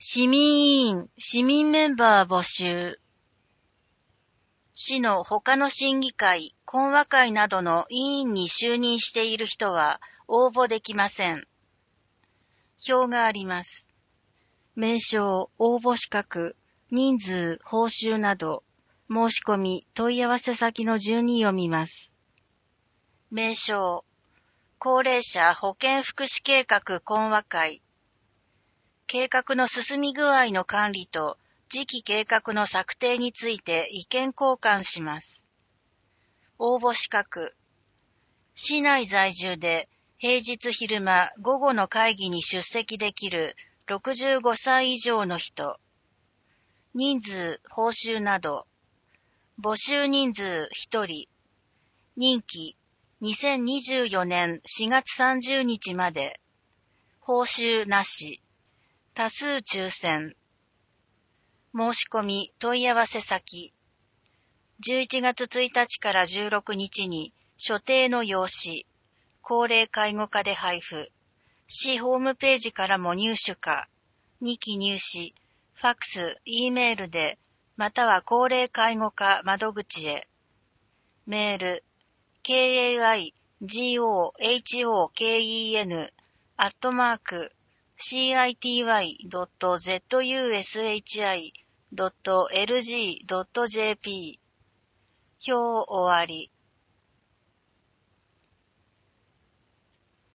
市民委員、市民メンバー募集。市の他の審議会、懇話会などの委員に就任している人は応募できません。表があります。名称、応募資格、人数、報酬など、申し込み、問い合わせ先の順に読みます。名称、高齢者保健福祉計画懇話会。計画の進み具合の管理と次期計画の策定について意見交換します。応募資格。市内在住で平日昼間午後の会議に出席できる65歳以上の人。人数、報酬など。募集人数1人。任期2024年4月30日まで。報酬なし。多数抽選。申し込み問い合わせ先。11月1日から16日に所定の用紙、高齢介護課で配布。市ホームページからも入手か。2記入し、ファックス、Eメールで、または高齢介護課窓口へ。メール、KAIGOHOKEN@city.zushi.lg.jp。表終わり。